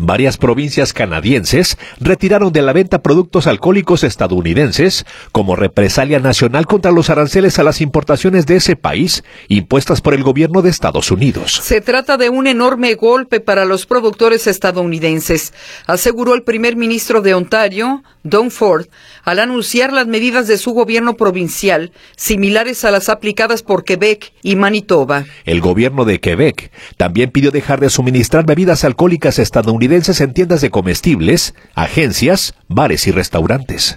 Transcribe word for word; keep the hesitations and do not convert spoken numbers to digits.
Varias provincias canadienses retiraron de la venta productos alcohólicos estadounidenses como represalia nacional contra los aranceles a las importaciones de ese país impuestas por el gobierno de Estados Unidos. Se trata de un enorme golpe para los productores estadounidenses, aseguró el primer ministro de Ontario, Doug Ford, al anunciar las medidas de su gobierno provincial, similares a las aplicadas por Quebec y Manitoba. El gobierno de Quebec también pidió dejar de suministrar bebidas alcohólicas estadounidenses en tiendas de comestibles, agencias, bares y restaurantes.